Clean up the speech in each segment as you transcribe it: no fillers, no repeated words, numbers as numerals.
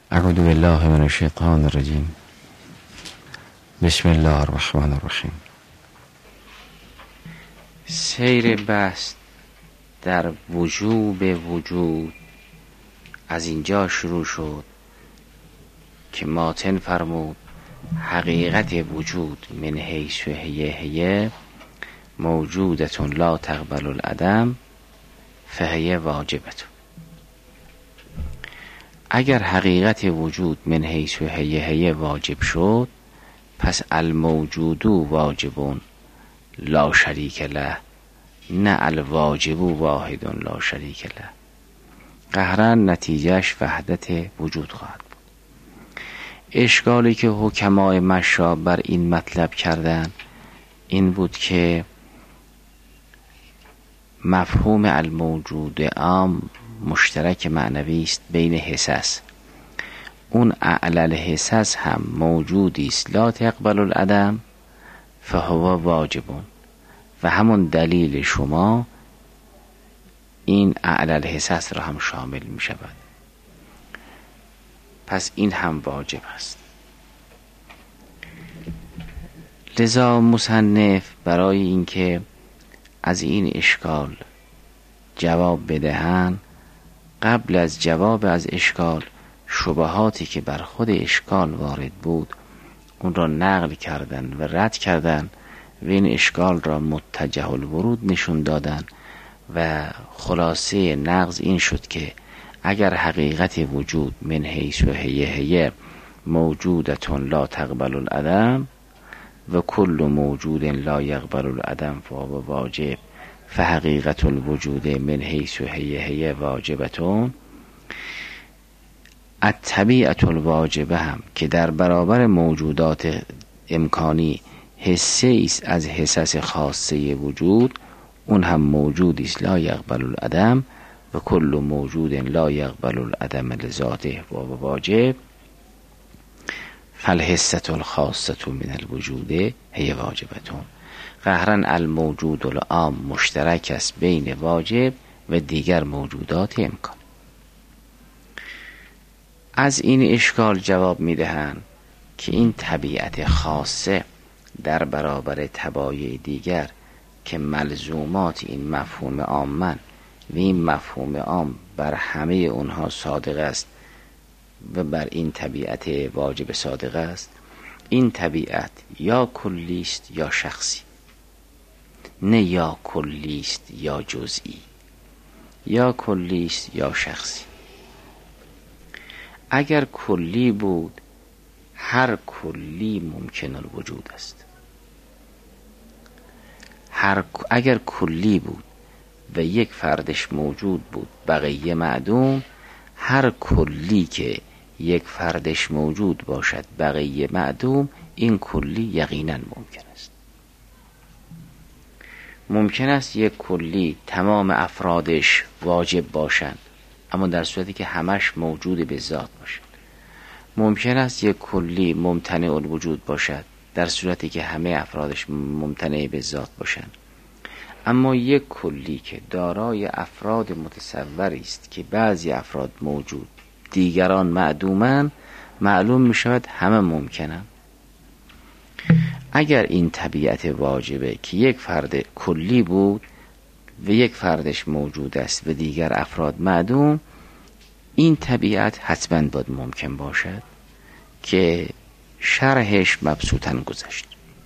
اعوذ بالله من الشیطان الرجیم. بسم الله الرحمن الرحیم. سیر بحث در وجوب وجود از اینجا شروع شد که ماتن فرمود حقیقت وجود من حیث هی موجودتون لا تقبل العدم فهی واجبتون. اگر حقیقت وجود من حیث هی واجب شد، پس الموجود واجبون لا شریک له، نه الواجب واحد لا شریک له. قهرا نتیجهش وحدت وجود خواهد بود. اشکالی که حکمای مشا بر این مطلب کردن این بود که مفهوم الموجود عام مشترک معنوی است بین حسس. اون اعلل حسس هم موجودی است لا تقبل العدم فهو واجبون، و همون دلیل شما این اعلل حسس را هم شامل می شود. پس این هم واجب است. لذا مصنف برای اینکه از این اشکال جواب بدهند، قبل از جواب از اشکال شبهاتی که بر خود اشکال وارد بود اون را نقل کردن و رد کردن و این اشکال را متجه الورود نشون دادن و خلاصه نقض این شد که اگر حقیقت وجود من حیث و هی موجودتون لا تقبل العدم و کل موجود لا یقبل العدم فهو واجب فحقیقت الوجود من حیث و هی واجبتون، الطبیعت الواجبه هم که در برابر موجودات امکانی حسه است از حسس خاصه وجود، اون هم موجودی است لا یقبل العدم و کل موجود لا یقبل العدم لذاته و واجب فالحسه الخاصه من الوجود هی واجبتون. قهرن الموجود العام مشترک است بین واجب و دیگر موجودات امکان. از این اشکال جواب میدهند که این طبیعت خاصه در برابر طبایع دیگر که ملزومات این مفهوم عامن و این مفهوم عام بر همه اونها صادق است و بر این طبیعت واجب صادق است، این طبیعت یا کلی است یا شخصی، نه یا کلی است یا جزئی، یا کلی است یا شخصی. اگر کلی بود هر کلی ممکن الوجود است. اگر کلی بود و یک فردش موجود بود بقیه معدوم، هر کلی که یک فردش موجود باشد بقیه معدوم، این کلی یقینا ممکن است. ممکن است یک کلی تمام افرادش واجب باشند اما در صورتی که همش موجود به ذات باشد. ممکن است یک کلی ممتنع الوجود باشد در صورتی که همه افرادش ممتنع به ذات باشند. اما یک کلی که دارای افراد متصوری است که بعضی افراد موجود دیگران معدومند، معلوم می شود همه ممکنند. اگر این طبیعت واجبه که یک فرد کلی بود و یک فردش موجود است و دیگر افراد معدوم، این طبیعت حتما باید ممکن باشد که شرحش مبسوطاً گذشت.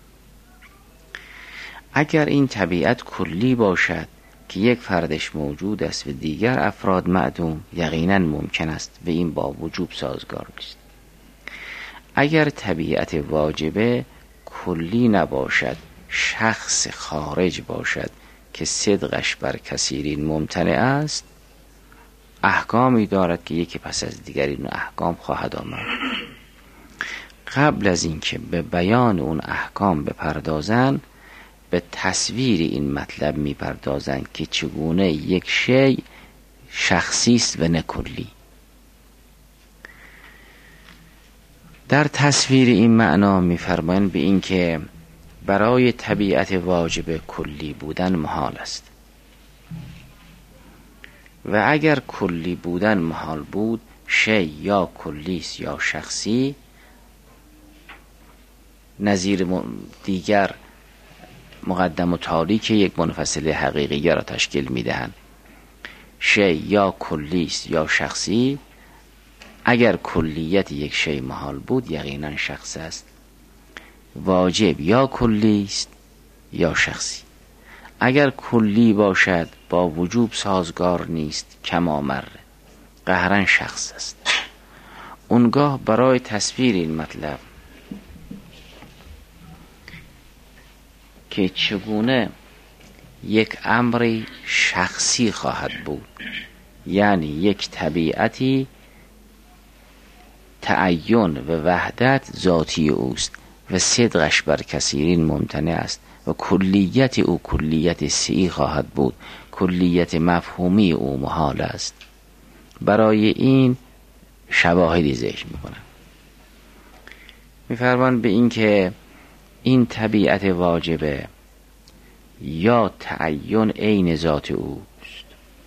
اگر این طبیعت کلی باشد که یک فردش موجود است و دیگر افراد معدوم، یقینا ممکن است و این با وجوب سازگار نیست. اگر طبیعت واجبه کلی نباشد، شخص خارج باشد که صدقش بر کثیرین ممتنع است، احکامی دارد که یکی پس از دیگر این احکام خواهد آمد. قبل از اینکه به بیان اون احکام بپردازند، به تصویر این مطلب میپردازند که چگونه یک شیء شخصی است و نه کلی. در تصویر این معنا میفرمایند به این که برای طبیعت واجب کلی بودن محال است و اگر کلی بودن محال بود شی یا کلیست یا شخصی، نظیر دیگر مقدم و تالی که یک منفصل حقیقی را تشکیل میدهند. شی یا کلیست یا شخصی، اگر کلیت یک شی محال بود یقینا شخص است. واجب یا کلیست یا شخصی، اگر کلی باشد با وجوب سازگار نیست، کما مره، قهرن شخص است. اونگاه برای تصویر این مطلب که چگونه یک امری شخصی خواهد بود، یعنی یک طبیعتی تعین و وحدت ذاتی اوست و صدقش بر کثیرین ممتنع است و کلیت او کلیت سی خواهد بود، کلیت مفهومی او محال است. برای این شواهدی ذکر میکنم. میفرمان به این که این طبیعت واجبه یا تعین عین ذات اوست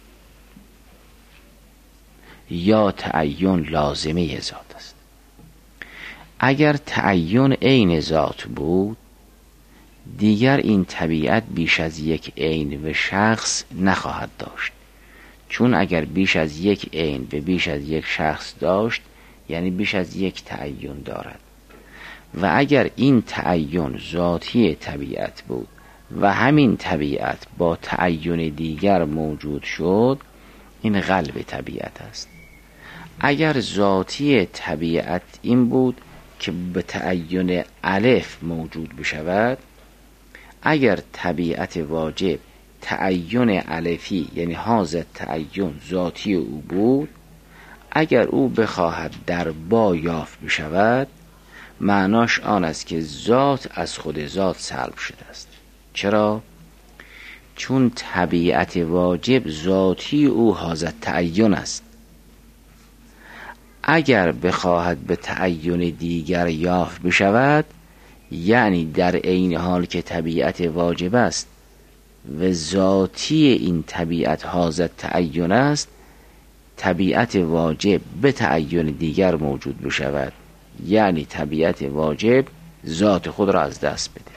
یا تعین لازمه ذات است. اگر تعین عین ذات بود دیگر این طبیعت بیش از یک عین و شخص نخواهد داشت، چون اگر بیش از یک عین و بیش از یک شخص داشت یعنی بیش از یک تعین دارد. و اگر این تعین ذاتی طبیعت بود و همین طبیعت با تعین دیگر موجود شد، این قلب طبیعت است. اگر ذاتی طبیعت این بود که به تعین الف موجود بشود، اگر طبیعت واجب تعین الفی یعنی حاضر تعین ذاتی او بود، اگر او بخواهد در با یافت بشود، معناش آن است که ذات از خود ذات سلب شده است. چرا؟ چون طبیعت واجب ذاتی او حاضر تعین است. اگر بخواهد به تعین دیگر یافت بشود، یعنی در عین حال که طبیعت واجب است و ذاتی این طبیعت حاضر تعین است، طبیعت واجب به تعین دیگر موجود بشود، یعنی طبیعت واجب ذات خود را از دست بده.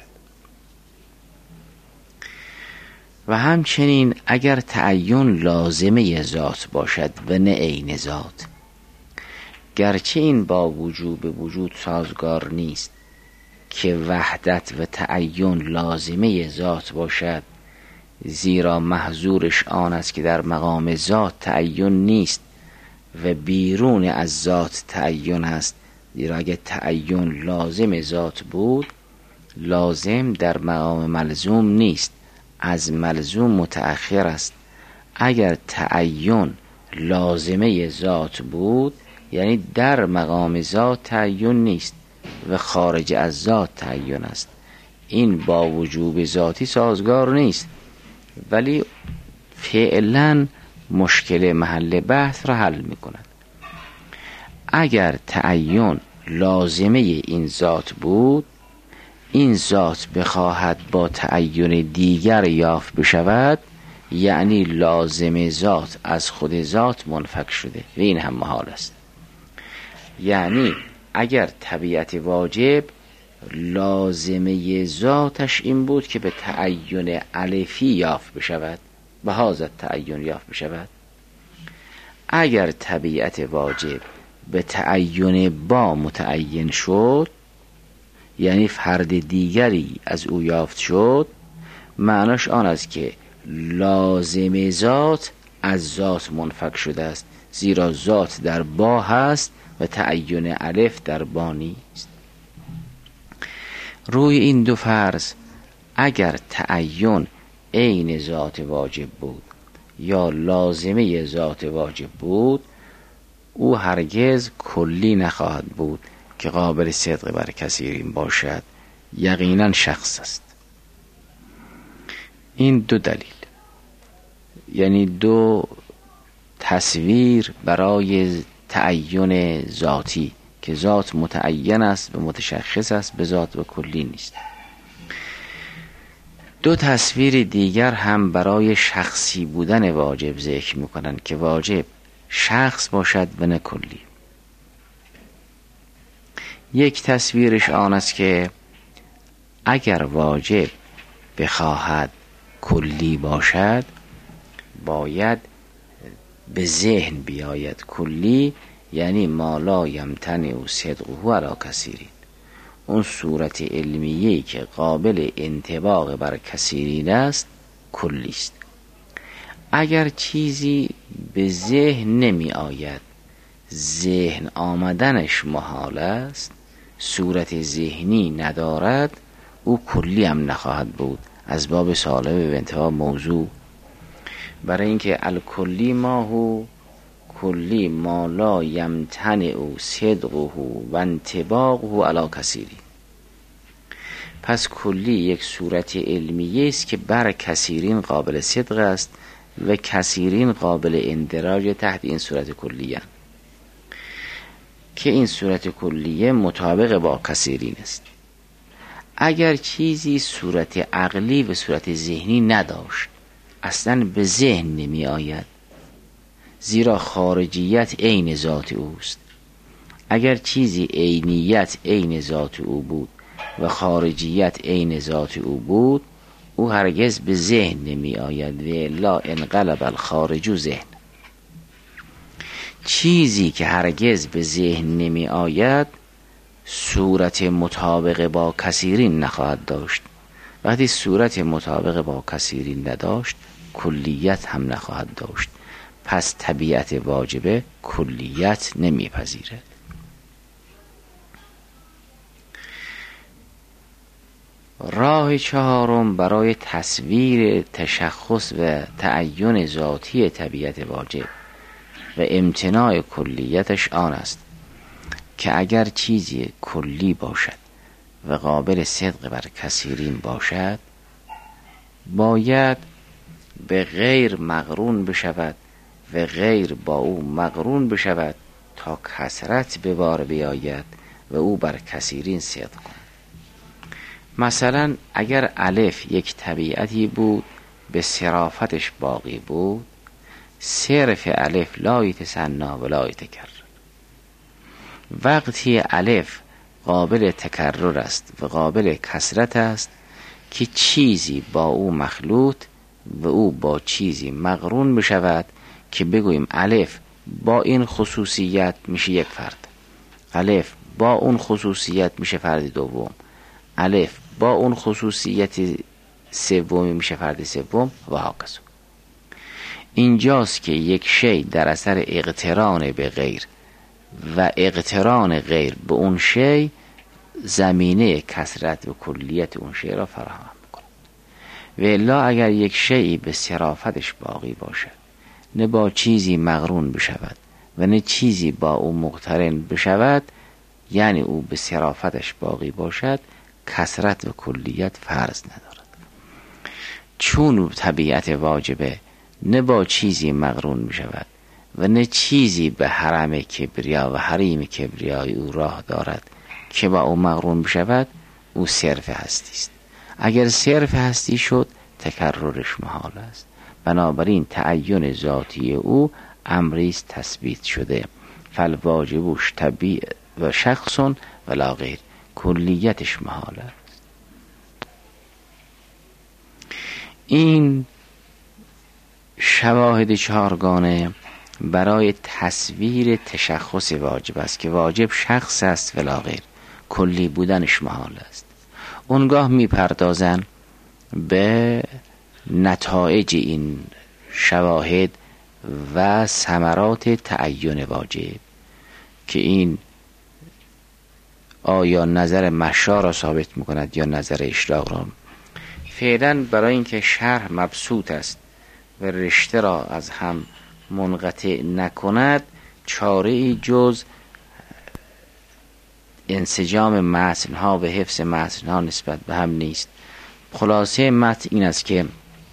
و همچنین اگر تعین لازمه ذات باشد و نه عین ذات، گرچه این با وجود سازگار نیست که وحدت و تعین لازمه ذات باشد، زیرا محظورش آن است که در مقام ذات تعین نیست و بیرون از ذات تعین است. زیرا اگر تعین لازم ذات بود، لازم در مقام ملزوم نیست، از ملزوم متأخر است. اگر تعین لازمه ذات بود، یعنی در مقام ذات تعین نیست و خارج از ذات تعین است. این با وجوب ذاتی سازگار نیست، ولی فعلا مشکل محل بحث را حل می کند. اگر تعین لازمه این ذات بود، این ذات بخواهد با تعین دیگر یافت بشود، یعنی لازم ذات از خود ذات منفک شده و این هم محال است. یعنی اگر طبیعت واجب لازمه ذاتش این بود که به تعین الفی یافت بشود، به حاضر تعین یافت بشود، اگر طبیعت واجب به تعین با متعین شد، یعنی فرد دیگری از او یافت شد، معناش آن است که لازم ذات از ذات منفک شده است، زیرا ذات در با هست و تعین الف در با نیست. روی این دو فرض اگر تعین عین ذات واجب بود یا لازمه ذات واجب بود، او هرگز کلی نخواهد بود که قابل صدق بر کثیرین باشد، یقینا شخص است. این دو دلیل، یعنی دو تصویر برای تعین ذاتی که ذات متعین است و متشخص است، به ذات و کلی نیست. دو تصویر دیگر هم برای شخصی بودن واجب ذکر میکنند که واجب شخص باشد و نه کلی. یک تصویرش آن است که اگر واجب بخواهد کلی باشد باید به ذهن بیاید کلی، یعنی ما لا یمتنع صدقه علی کثیرین، اون صورت علمیه‌ای که قابل انطباق بر کثیرین است کلی است. اگر چیزی به ذهن نمی آید، ذهن آمدنش محال است، صورت ذهنی ندارد، او کلی هم نخواهد بود، از باب سالب به انتها موضوع. برای اینکه الکلی ما هو کلی ما لا یمتنع صدقه و انطباقه علی کثیرین. پس کلی یک صورت علمیه است که بر کثیرین قابل صدق است و کثیرین قابل اندراج تحت این صورت کلیه، که این صورت کلیه مطابق با کثیرین است. اگر چیزی صورت عقلی و صورت ذهنی نداشت، اصلا به ذهن نمی آید، زیرا خارجیت عین ذات اوست. اگر چیزی عینیت عین ذات او بود و خارجیت عین ذات او بود، او هرگز به ذهن نمی آید و لا انقلب الخارج ذهن. چیزی که هرگز به ذهن نمی آید صورت مطابق با کثیرین نخواهد داشت. وقتی صورت مطابق با کثیرین نداشت کلیت هم نخواهد داشت. پس طبیعت واجبه کلیت نمیپذیرد. راه چهارم برای تصویر تشخص و تعین ذاتی طبیعت واجب و امتناع کلیتش آن است که اگر چیزی کلی باشد و قابل صدق بر کثیرین باشد باید به غیر مقرون بشود و غیر با او مقرون بشود تا کثرت به بار بیاید و او بر کثیرین صدق کند. مثلا اگر الف یک طبیعتی بود به صرافتش باقی بود، صرف الف لا یتثنی و لا یتکرر. وقتی الف قابل تکرر است و قابل کثرت است که چیزی با او مخلوط و او با چیزی مقرون بشود، که بگوییم الف با این خصوصیت میشه یک فرد، الف با اون خصوصیت میشه فرد دوم، الف با اون خصوصیت سومی میشه فرد سوم و هاکذا. اینجاست که یک شی در اثر اقتران به غیر و اقتران غیر به اون شی زمینه کثرت و کلیت اون شی را فراهم میکنه. و الا اگر یک شی به صرافتش باقی باشد، نه با چیزی مقرون بشود و نه چیزی با او مقترن بشود، یعنی او به صرافتش باقی باشد، کثرت و کلیت فرض ندارد. چون طبیعت واجبه نه با چیزی مقرون بشود و نه چیزی به حرم کبریا و حریم کبریای او راه دارد که با او مقرون بشود، او صرف هستی است. اگر صرف هستی شد تکررش محال است. بنابراین تعین ذاتی او امری است تثبیت شده، فالواجبش طبیع و شخص و لا غیر، کلیتش محال است. این شواهد چهارگانه برای تصویر تشخص واجب است که واجب شخص است و لا غیر، کلی بودنش محال است. اونگاه میپردازن به نتایج این شواهد و ثمرات تعین واجب، که این آیا نظر مشا را ثابت میکند یا نظر اشراق را. فعلا برای اینکه شرح مبسوط است و رشته را از هم منقطع نکند، چاره ای جز انسجام متنها و حفظ متنها نسبت به هم نیست. خلاصه متن این است که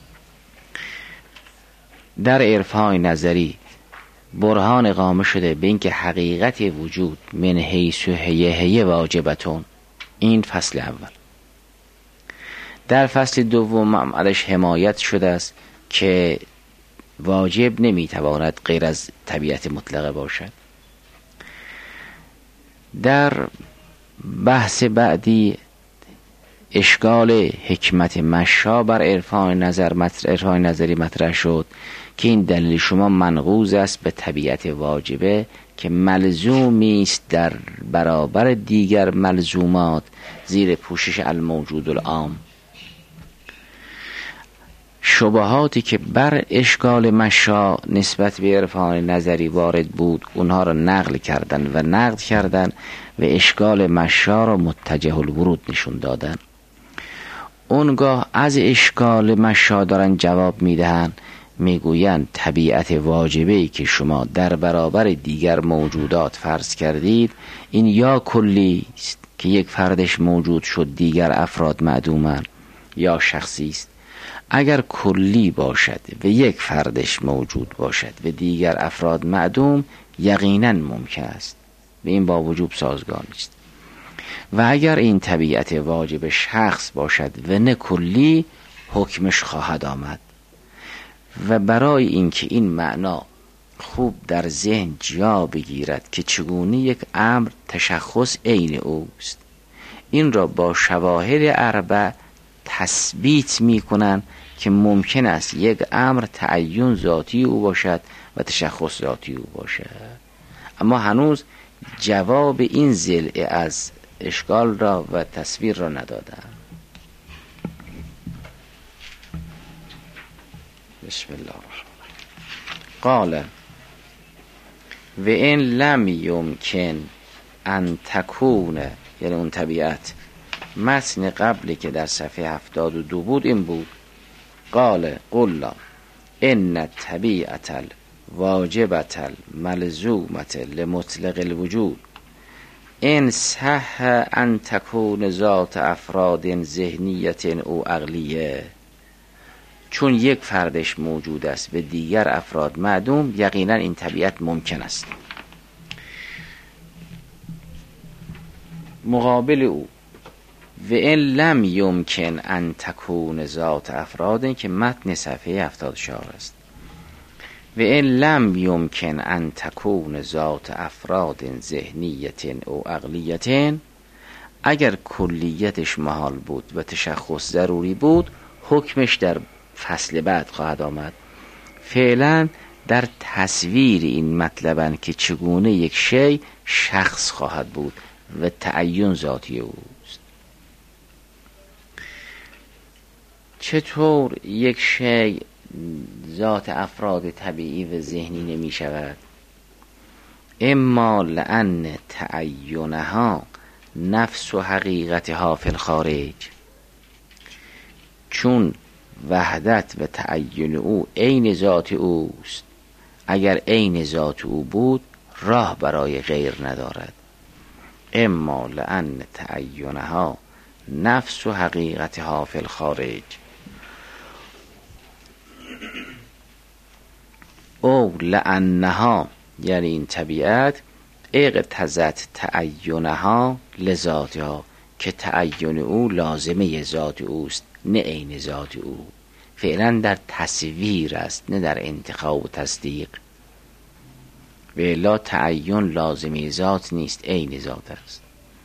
در عرفان نظری برهان اقامه شده به اینکه حقیقت وجود من حیث هیه واجبتون. این فصل اول. در فصل دوم عملش حمایت شده است که واجب نمیتواند غیر از طبیعت مطلقه باشد. در بحث بعدی اشکال حکمت مشا بر عرفان نظری مطرح شد که این دلیل شما منقوض است به طبیعت واجبه که ملزومی است در برابر دیگر ملزومات زیر پوشش الموجود العام. شبهاتی که بر اشکال مشا نسبت به عرفان نظری وارد بود اونها را نقل کردن و اشکال مشا را متجه الورود نشون دادن. اونگاه از اشکال مشا دارن جواب میدهن، میگویند طبیعت واجبه‌ای که شما در برابر دیگر موجودات فرض کردید این یا کلی است که یک فردش موجود شد دیگر افراد معدومند، یا شخصی است. اگر کلی باشد و یک فردش موجود باشد و دیگر افراد معدوم یقینا ممکن است و این با وجوب سازگار نیست. و اگر این طبیعت واجب شخص باشد و نه کلی حکمش خواهد آمد. و برای اینکه این معنا خوب در ذهن جا بگیرد که چگونه یک امر تشخص عین اوست، این را با شواهد اربع تثبیت میکنن که ممکن است یک امر تعین ذاتی او باشد و تشخص ذاتی او باشد. اما هنوز جواب این ضلع از اشکال را و تصویر را ندادن. بسم الله الرحمن قال و این لم یمکن ان تکون، یعنی اون طبیعت متن قبلی که در صفحه 72 بود این بود. قال قل ان طبیعت الواجبت الملزومت لمطلق الوجود ان صح ان تکون ذات افراد ذهنیت او عقلیه. چون یک فردش موجود است و دیگر افراد معدوم یقینا این طبیعت ممکن است. مقابل او و این لم یمکن ان تکون ذات افراد که متن صفحه 74 است. و این لم یمکن ان تکون ذات افراد ذهنیت او عقلیت، اگر کلیتش محال بود و تشخص ضروری بود حکمش در فصل بعد خواهد آمد. فعلا در تصویر این مطلبن که چگونه یک شی شخص خواهد بود و تعین ذاتی اوست. چطور یک شی ذات افراد طبیعی و ذهنی نمی شود؟ اما لأن تعینها نفس و حقیقتها فی الخارج، چون وحدت و تعین او عین ذات اوست. اگر عین ذات او بود راه برای غیر ندارد. اما لأن تعینها نفس و حقیقتها فی الخارج او لأنها، یعنی این طبیعت اقتضت تعینها لذاتها، که تعین او لازمه ذات اوست نه عین ذات او. فعلا در تصویر است نه در انتخاب و تصدیق. و الا تعین لازمه ذات نیست، عین ذات است.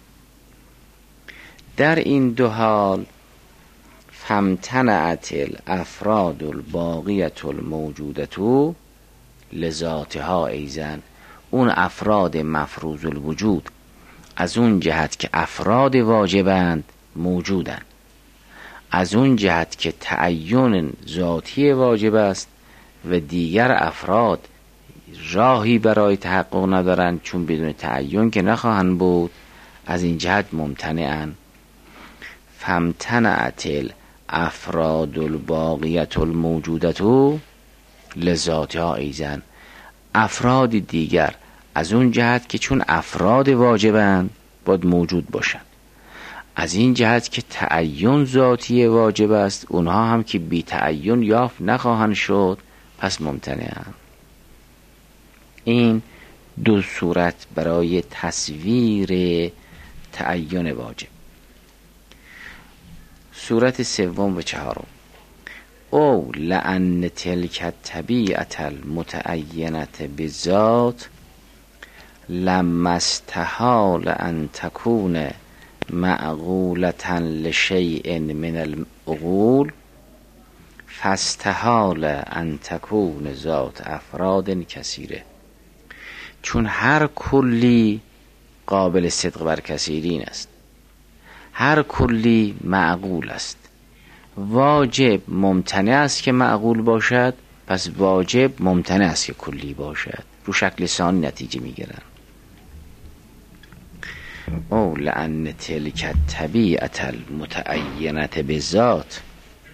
در این دو حال فامتنعت الافراد الباقیة الموجودة لذاتها ایزن، اون افراد مفروض الوجود از اون جهت که افراد واجبند موجودند، از اون جهت که تعین ذاتی واجب است و دیگر افراد راهی برای تحقق ندارند چون بدون تعین که نخواهند بود، از این جهت ممتنعند. فامتنعت الافراد الباقیة الموجودة لذاتها ایزن، افراد دیگر از اون جهت که چون افراد واجبند باید موجود باشند، از این جهت که تعین ذاتی واجب است اونها هم که بی تعین یافت نخواهند شد پس ممتنعند. این دو صورت برای تصویر تعین واجب. صورت سوم و چهارم او لأن تلک الطبیعة المتعینة بالذات لما استحال ان تکون معقولة لشیء من العقول فاستحال ان تکون ذات افراد کثیره. چون هر کلی قابل صدق بر کثیرین است، هر کلی معقول است، واجب ممتنع است که معقول باشد، پس واجب ممتنع است که کلی باشد. رو شکل ثانی نتیجه میگیرن. او لأن تلک الطبیعة المتعینة بالذات.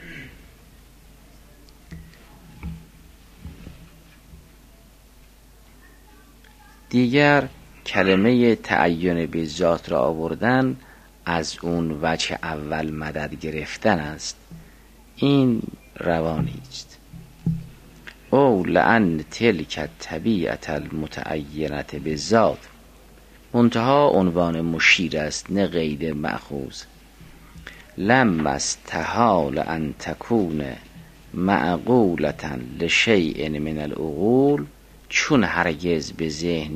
دیگر کلمه تعین بالذات را آوردن از اون وجه اول مدد گرفتن است. این روانی است. او لأن تلک الطبیعة المتعینة بالذات، منتها عنوان مشیر است نه قید مأخوذ. لما استحال ان تکون معقولة لشیء من العقول، چون هرگز به ذهن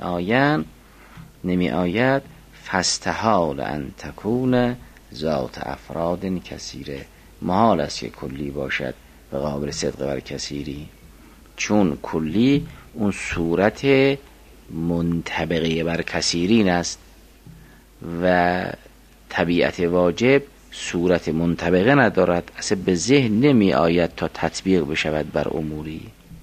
نمی آید فاستحال ان تکون ذات افراد کثیره، محال است که کلی باشد به قابل صدق بر کثیری، چون کلی اون صورت منطبقه بر کثیرین است و طبیعت واجب صورت منطبقه ندارد، اصلا به ذهن نمی آید تا تطبیق بشود بر اموری.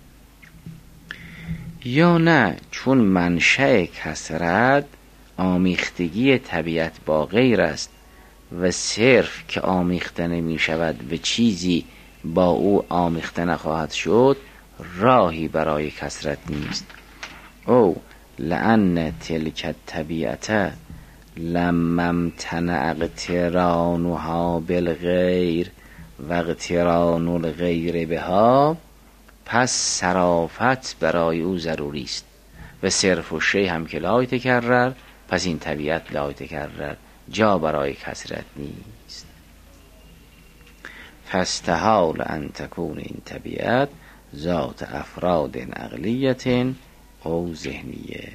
یا نه چون منشأ کثرت آمیختگی طبیعت با غیر است و صرف که آمیخته نمی شود و چیزی با او آمیخته نخواهد شد، راهی برای کثرت نیست. او لأن تلک الطبیعة لما امتنع اقترانها بالغیر و اقتران الغیر بها، پس صرافت برای او ضروری است و صرف و شی هم که لا یتکرر، پس این طبیعت لا یتکرر، جا برای کثرت نیست. فاستحال ان تکون این طبیعت ذات افراد عقلیت او ذهنیه.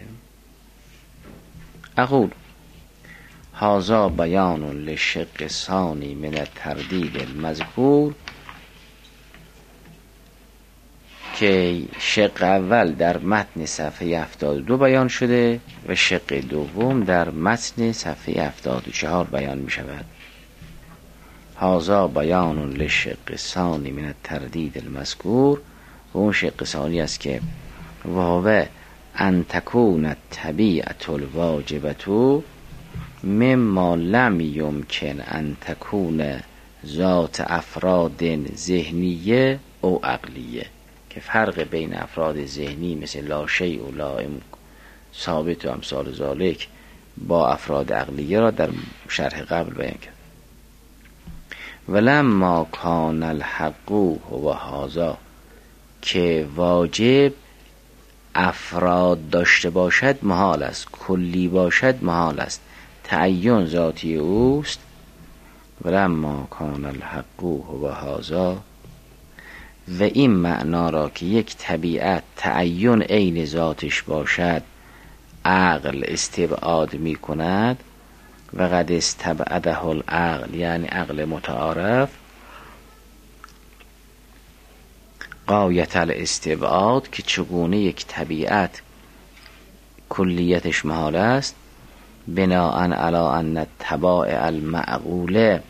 اقول هذا بیان للشق ثانی من التردید المذکور، که شق اول در متن صفحه 72 بیان شده و شق دوم در متن صفحه 74 بیان می شود. هذا بیان للشق ثانی من التردید المذکور، و اون شق ثانی است که وهو ان تکون الطبیعة الواجبة مما لم یمکن ان تکون ذات افراد ذهنیه او عقلیه، که فرق بین افراد ذهنی مثل لا شیء و لا ثابت و امثال ذالک با افراد عقلیه را در شرح قبل بیان کرد. ولما کان الحق هو هذا، که واجب افراد داشته باشد محال است، کلی باشد محال است، تعین ذاتی اوست. ولما کان الحق هو هذا، و این معنا را که یک طبیعت تعین عین ذاتش باشد عقل استبعاد می کند، و قد استبعده العقل، یعنی عقل متعارف غایت الاستبعاد، که چگونه یک طبیعت کلیتش محال است، بناء علی ان الطبائع المعقوله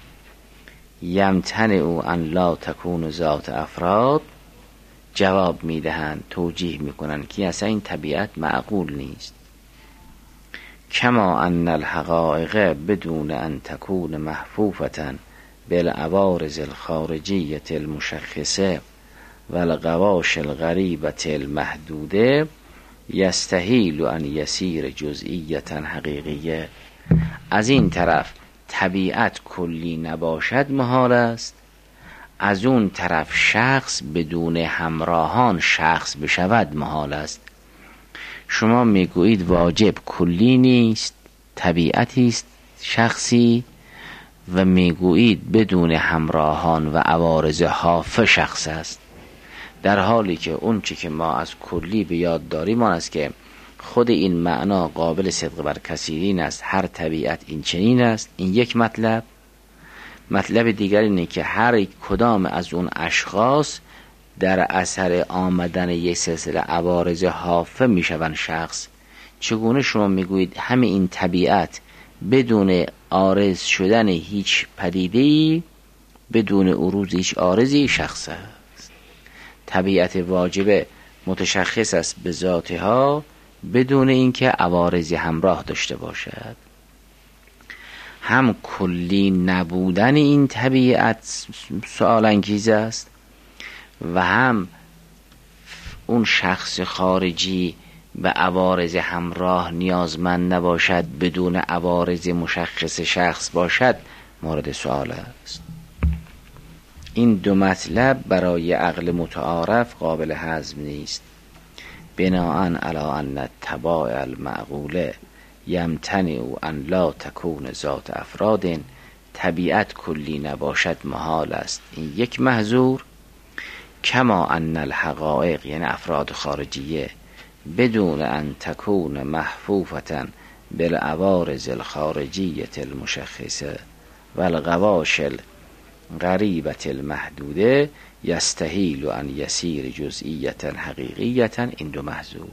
یمتنع ان لا تکون ذات افراد، جواب میدهند، توجیه میکنند که اصلا این طبیعت معقول نیست. کما ان الحقائق بدون ان تکون محفوفة بالعوارض الخارجیة المشخصه و القواش الغریبة المحدوده یستحیل ان یسیر جزئیة حقیقیه. از این طرف طبیعت کلی نباشد محال است، از اون طرف شخص بدون همراهان شخص بشود محال است. شما میگویید واجب کلی نیست، طبیعتی است شخصی، و میگویید بدون همراهان و عوارض حافه شخص است، در حالی که اون چی که ما از کلی به یاد داریم آن است که خود این معنا قابل صدق بر کثیرین است، هر طبیعت این چنین است. این یک مطلب. مطلب دیگر اینه که هر کدام از اون اشخاص در اثر آمدن یک سلسله عوارض حافه میشوند شخص. چگونه شما میگویید همه این طبیعت بدون عارض شدن هیچ پدیده‌ای، بدون عروض هیچ عارضی شخص است؟ طبیعت واجبه متشخص است به ذاتها بدون اینکه عوارضی همراه داشته باشد. هم کلی نبودن این طبیعت سؤال انگیز است و هم اون شخص خارجی به عوارض همراه نیازمند نباشد، بدون عوارض مشخص شخص باشد مورد سؤال است. این دو مطلب برای عقل متعارف قابل هضم نیست. بناءً علی ان الطبائع المعقوله یمتنع ان لا تکون ذات افراد، طبیعت کلی نباشد محال است، این یک محظور. کما ان الحقائق یعنی افراد خارجیه بدون ان تکون محفوفة بالعوارض الخارجیة المشخصه و الغواش الغریبة المحدوده یستحیل ان یسیر جزئیة حقیقیة، این دو محظور.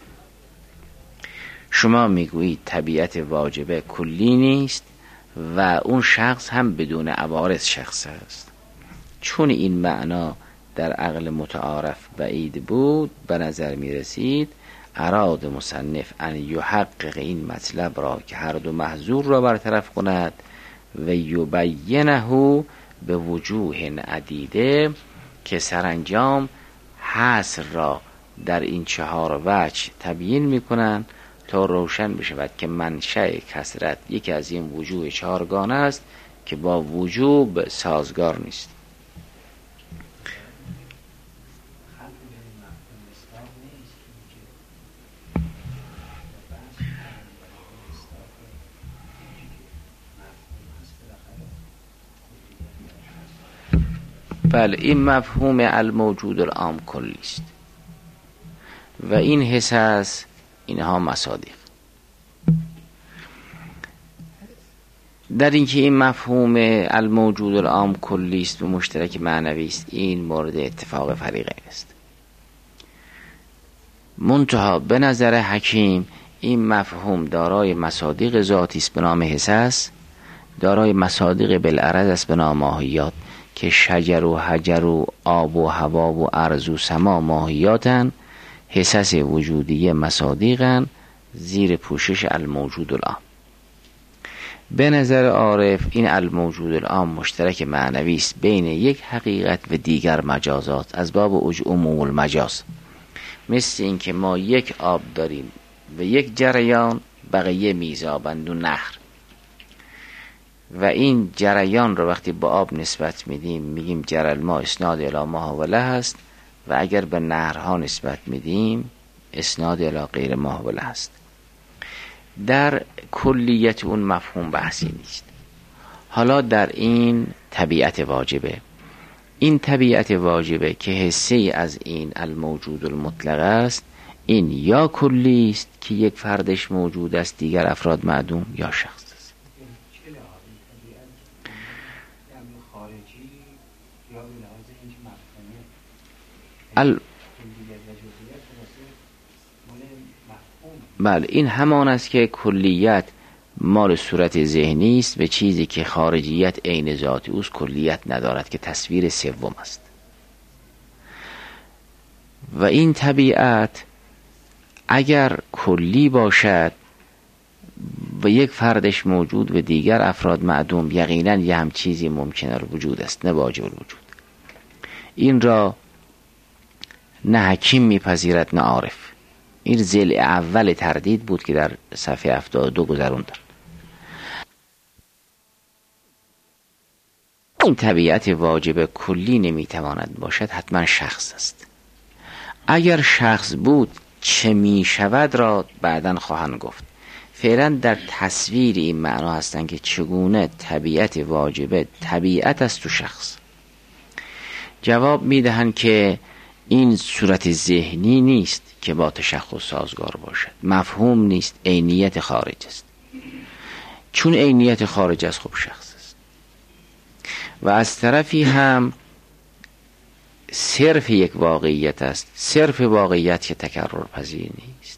شما میگویید طبیعت واجبه کلی نیست و اون شخص هم بدون عوارض شخص است. چون این معنا در عقل متعارف بعید بود، به نظر می رسید اراد مصنف ان یحقق این مطلب را که هر دو محظور را برطرف کند و یبینه به وجوه عدیده، که سرانجام حصر را در این 4 وجه تبیین می کنند تا روشن بشود که منشأ کثرت یکی از این وجوه 4 گانه است که با وجوب سازگار نیست. بله، این مفهوم الموجود العام کلی است و این حساس اینها مصادیق. در اینکه این مفهوم الموجود العام کلی است و مشترک معنوی است، این مورد اتفاق فریقین است. منتها به نظر حکیم این مفهوم دارای مصادیق ذاتی است به نام حساس، دارای مصادیق بالعرض است به نام ماهیات، که شجر و حجر و آب و هوا و ارض و سما ماهیاتن، حساس وجودی مصادیقن زیر پوشش الموجود العام. به نظر عارف این الموجود العام مشترک معنوی است بین یک حقیقت و دیگر مجازات از باب عموم المجاز. مثل این که ما یک آب داریم و یک جریان، بقیه میزابند و نهر، و این جریان رو وقتی با آب نسبت میدیم میگیم جری الماء اسناد الی ما حوله هست، و اگر به نهرها نسبت میدیم اسناد الی غیر ما حوله هست. در کلیت اون مفهوم بحثی نیست. حالا در این طبیعت واجبه، این طبیعت واجبه که حصه از این الموجود المطلق است، این یا کلی است که یک فردش موجود است دیگر افراد معدوم، یا شخص است. بله، این همان است که کلیت مال صورت ذهنی است و چیزی که خارجیت عین ذاتی اوست کلیت ندارد، که تصویر سوم است. و این طبیعت اگر کلی باشد و یک فردش موجود و دیگر افراد معدوم، یقینا یه هم چیزی ممکنه وجود است، نه واجب الوجود. این را نه حکیم میپذیرد نه عارف. این ضلع اول تردید بود که در صفحه 72 گذروندم. این طبیعت واجب کلی نمیتواند باشد، حتما شخص است. اگر شخص بود چه می شود را بعداً خواهند گفت. فعلا در تصویر این معنا هستن که چگونه طبیعت واجبه طبیعت است تو شخص. جواب میدهند که این صورت ذهنی نیست که با تشخص سازگار باشد، مفهوم نیست، عینیت خارج است. چون عینیت خارج از خب شخص است و از طرفی هم صرف یک واقعیت است، صرف واقعیت که تکرر پذیر نیست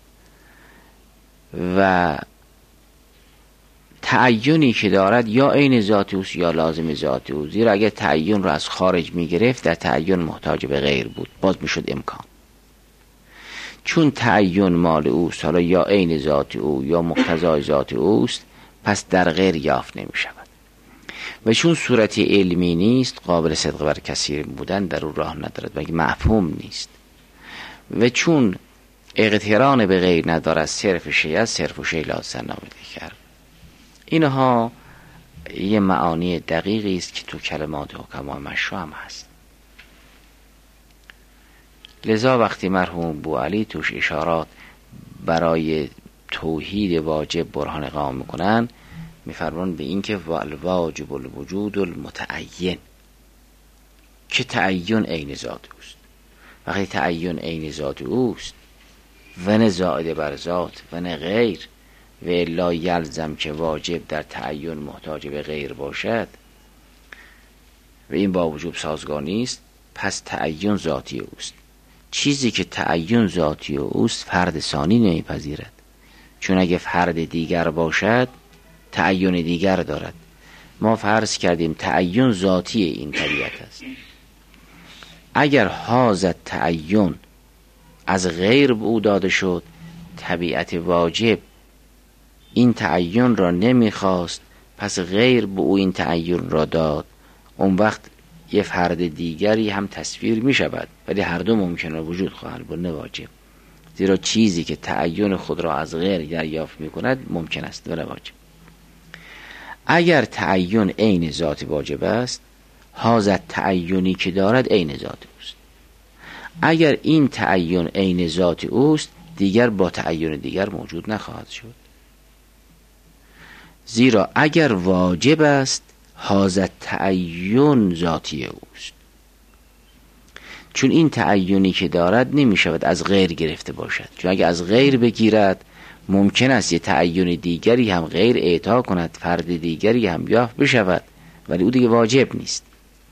و تعیینی که دارد یا عین ذات اوست یا لازم ذات اوست. زیرا اگر تعیین رو از خارج می گرفت در تعیین محتاج به غیر بود، باز می شد امکان. چون تعیین مال اوست، حالا یا عین ذات او یا مقتضای ذات اوست، پس در غیر یافت نمی شود و چون صورت علمی نیست قابل صدق بر کثیر بودن در او راه ندارد، بلکه مفهوم نیست و چون اقتران به غیر ندارد، صرف شیء است، صرف و شیء لازم نامیده کرد. اینها یه معانی دقیقی است که تو کلمات حکما مشروع هم هست. لذا وقتی مرحوم بوعلی توش اشارات برای توحید واجب برهان اقامه میکنن، میفرمان به این که والواجب الوجود المتعین، که تعین عین ذات اوست. وقتی تعین عین ذات اوست و نه زائد بر ذات و نه غیر، و الا یلزم که واجب در تعین محتاج به غیر باشد و این با وجوب سازگار نیست، پس تعین ذاتی اوست. چیزی که تعین ذاتی اوست فرد ثانی نمیپذیرد، چون اگه فرد دیگر باشد تعین دیگر دارد. ما فرض کردیم تعین ذاتی این طبیعت است. اگر حاضر تعین از غیر به او داده شد، طبیعت واجب این تعین را نمیخواست، پس غیر به او این تعین را داد. اون وقت یه فرد دیگری هم تصویر می شود، ولی هر دو ممکنه وجود خواهد بود، نه واجب. زیرا چیزی که تعین خود را از غیر دریافت می کند ممکن است و نه واجب. اگر تعین عین ذات واجب است، حاضر تعینی که دارد عین ذات اوست. اگر این تعین عین ذات اوست، دیگر با تعین دیگر موجود نخواهد شد. زیرا اگر واجب است، حاضر تعین ذاتی اوست، چون این تعینی که دارد نمی شود از غیر گرفته باشد. چون اگر از غیر بگیرد ممکن است یه تعین دیگری هم غیر اعطا کند، فرد دیگری هم یافت بشود، ولی او دیگه واجب نیست.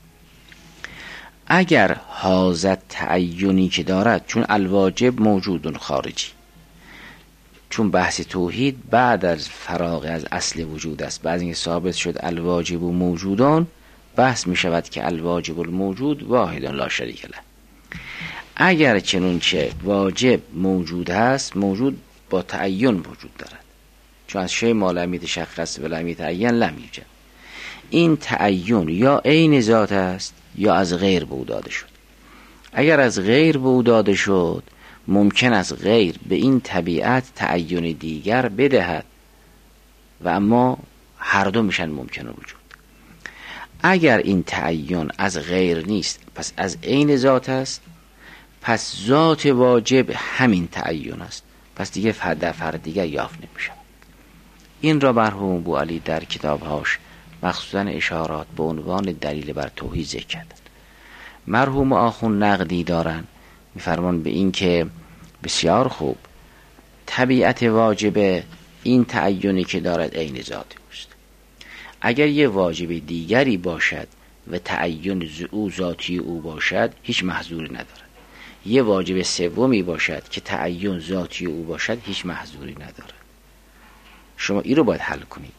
اگر حاضر تعینی که دارد، چون الواجب موجود خارجی، چون بحث توحید بعد از فراغ از اصل وجود است، بعد اینکه ثابت شد الواجب موجودان، بحث می شود که الواجب الموجود واحد لا شریک له. اگر چنانچه واجب موجود هست، موجود با تعین وجود دارد، چون از شیء ما لم یتشخص و لم یتعین لم یوجد. این تعین یا عین ذات است یا از غیر به او داده شد. اگر از غیر به او داده شد، ممکن است غیر به این طبیعت تعین دیگر بدهد و اما هر دو میشن ممکن وجود. اگر این تعین از غیر نیست، پس از عین ذات است، پس ذات واجب همین تعین است، پس دیگه فرد دیگر یافت نمیشه. این را مرحوم بوعلی در کتابهاش مخصوصا اشارات به عنوان دلیل بر توحید ذکر کردند. مرحوم آخوند نقدی دارن، میفرمان به این که بسیار خوب، طبیعت واجب این تعینی که دارد عین ذات اوست. اگر یه واجب دیگری باشد و تعین او ذاتی او باشد، هیچ محظوری ندارد. یه واجب سومی باشد که تعین ذاتی او باشد، هیچ محظوری ندارد. شما این رو باید حل کنید.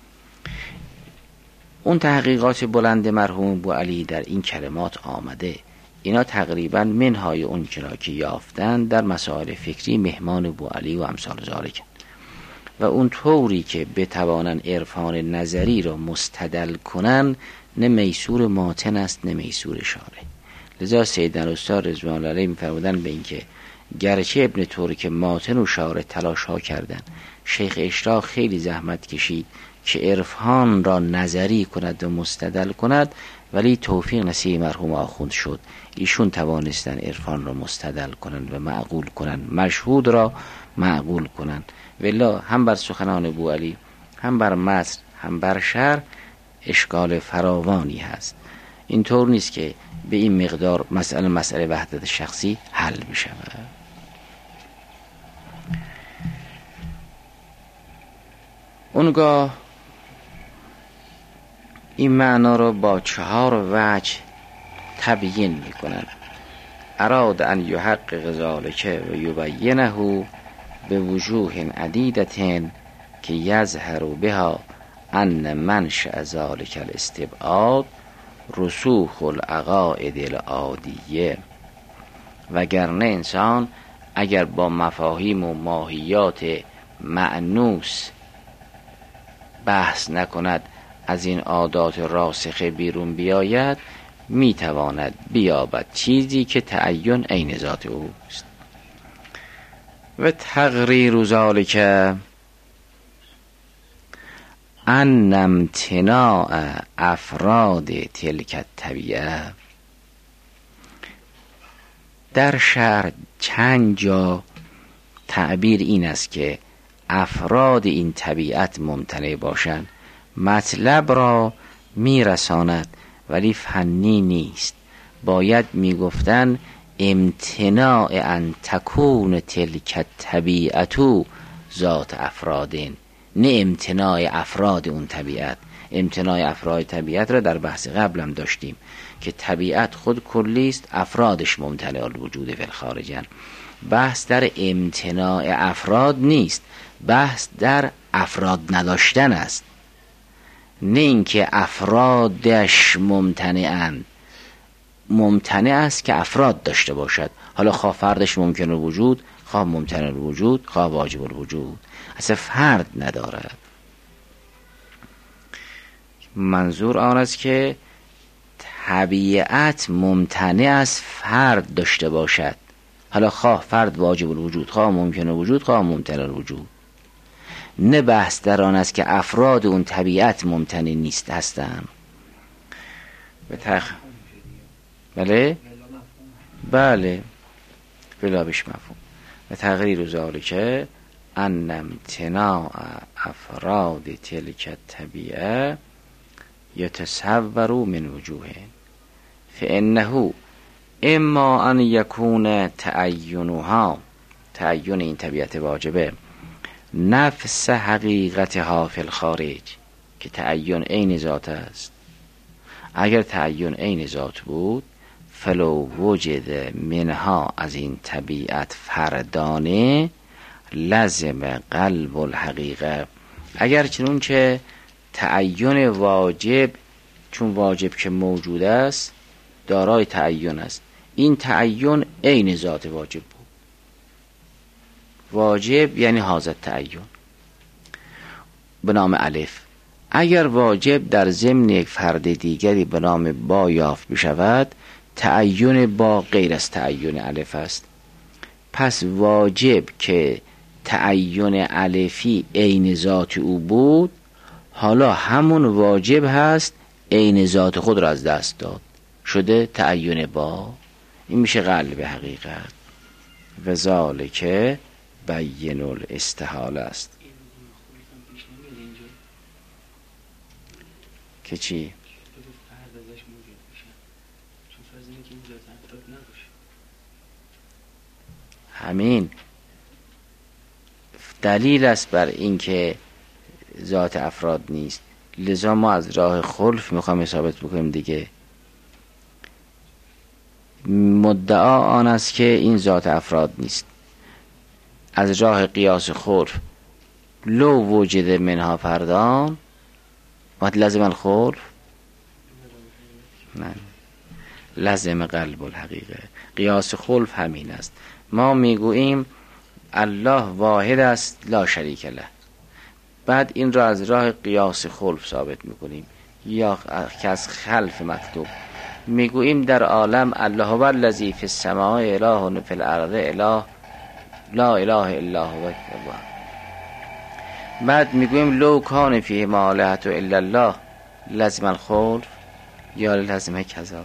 اون تحقیقات بلند مرحوم بوعلی در این کلمات آمده، اینا تقریبا منهای اون چرا که یافتن در مسائل فکری مهمان بوعلی و امثال ذالک، و اون طوری که بتوانن عرفان نظری را مستدل کنن، نه میسور ماتن است نه میسور شارع. لذا سیدنا الاستاد رضوان الله علیه می‌فرمودن به این که گرچه ابن ترک ماتن و شارع تلاش ها کردن، شیخ اشراق خیلی زحمت کشید که عرفان را نظری کند و مستدل کند، ولی توفیق نصیب مرحوم آخوند شد. ایشون توانستن عرفان را مستدل کنند و معقول کنند، مشهود را معقول کنند. ولی هم بر سخنان بوعلی هم بر متن هم بر شرح اشکال فراوانی هست. اینطور نیست که به این مقدار مسئله وحدت شخصی حل بشه. اونگاه این معنا رو با 4 وجه تبیین میکنن. اراد ان یحقق ذلک و یبینه به وجوه عدیدة که یظهر بها ان منشأ ذلک الاستبعاد رسوخ العقائد العادیه. وگرنه انسان اگر با مفاهیم و ماهیات مأنوس بحث نکند، از این عادات راسخه بیرون بیاید، میتواند بیابد چیزی که تعین عین ذات اوست. و تقریر ذلک ان امتناع افراد تلک الطبیعه. در شرح چند جا تعبیر این است که افراد این طبیعت ممتنع باشند. مطلب را میرساند ولی فنی نیست. باید میگفتن امتناع ان تکون تلک الطبیعت ذات افرادین، نه امتناع افراد اون طبیعت. امتناع افراد طبیعت را در بحث قبلم داشتیم که طبیعت خود کلی است، افرادش ممتنع الوجود فی الخارجن. بحث در امتناع افراد نیست، بحث در افراد نداشتن است، نه اینکه افرادش ممتنعند. ممتنع است که افراد داشته باشد، حالا خواه فردش ممکن الوجود، خواه ممتنع الوجود، خواه واجب الوجود، اصلا فرد ندارد. منظور آن است که طبیعت ممتنع است فرد داشته باشد، حالا خواه فرد واجب الوجود، خواه ممکن الوجود، خواه ممتنع الوجود. نه بحث در آن است که افراد اون طبیعت ممتنع نیست هستند. بله بلا بش مفهوم. و تغییر ذالک ان امتناع افراد تلک الطبیعه یتصور من وجوه فانه اما ان یکون تعینها، تعین این طبیعت واجبه، نفس حقیقتها فی الخارج، که تعین عین ذات است. اگر تعین عین ذات بود فلو وجد منها، از این طبیعت فردانه، لزم قلب الحقیقه. اگر چنون که تعین واجب، چون واجب که موجود است دارای تعین است، این تعین عین ذات واجب بود. واجب یعنی حاضر تعین به نام الف. اگر واجب در ضمن یک فرد دیگری به نام با یافت بشود، تعین با غیر از تعین الف است. پس واجب که تعین الفی عین ذات او بود، حالا همون واجب هست عین ذات خود را از دست داد، شده تعین با. این میشه قلب حقیقت. و ذالک بین الاستحاله است. که چی؟ همین دلیل است بر اینکه ذات افراد نیست. لذا ما از راه خلف میخوام ثابت بکنیم دیگه. مدعا آن است که این ذات افراد نیست. از راه قیاس خلف لو وجد منها فردان وقت لازم الخلف نه، لازم قلب الحقیقه. قیاس خلف همین است. ما میگوییم الله واحد است لا شریک له، بعد این را از راه قیاس خلف ثابت میکنیم، یا که از خلف مطلوب میگوییم در عالم الله هو الذی فی السماء اله فی الارض اله لا اله الا هو. بعد میگوییم لو کان فیه ما آلهة الا الله لازم الخلف یا لازم کذا.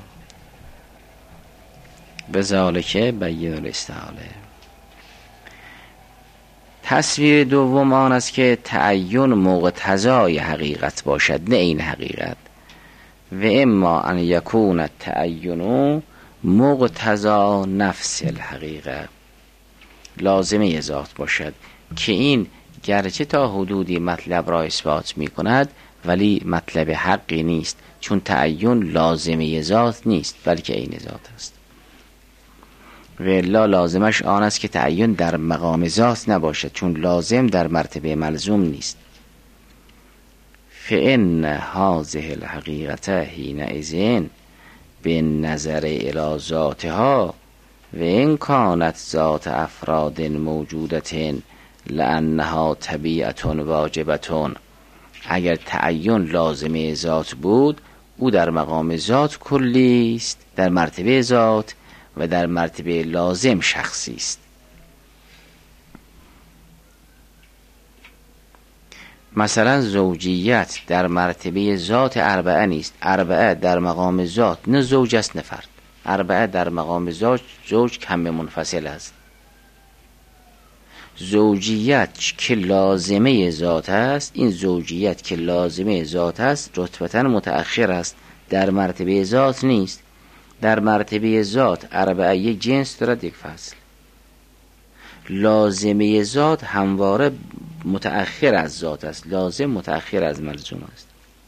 بذالک بین الاستحاله. تصویر دوم آن است که تعین مقتضای حقیقت باشد، نه این حقیقت. و اما ان یکون التعین مقتضا نفس الحقیقه، لازمه ذات باشد که این گرچه تا حدودی مطلب را اثبات می کند ولی مطلب حقی نیست، چون تعین لازمه ذات نیست بلکه عین ذات است. و الا لازمش آن است که تعین در مقام ذات نباشد، چون لازم در مرتبه ملزوم نیست. فإن هذه الحقیقة حینئذ بالنظر الی ذاتها و ان کانت ذات افراد موجودة لانها طبیعة واجبة، اگر تعین لازمه ذات بود او در مقام ذات کلی است، در مرتبه ذات و در مرتبه لازم شخصی است. مثلا زوجیت در مرتبه ذات اربعه نیست، اربعه در مقام ذات نه زوج است نه فرد، اربعه در مقام ذات زوج کم منفصل است. زوجیت که لازمه ذات است، این زوجیت که لازمه ذات است رتبتا متأخر است، در مرتبه ذات نیست. در مرتبه ذات اربعه یک جنس دارد یک فصل، لازمه ذات همواره متأخر از ذات است، لازم متأخر از ملزوم است.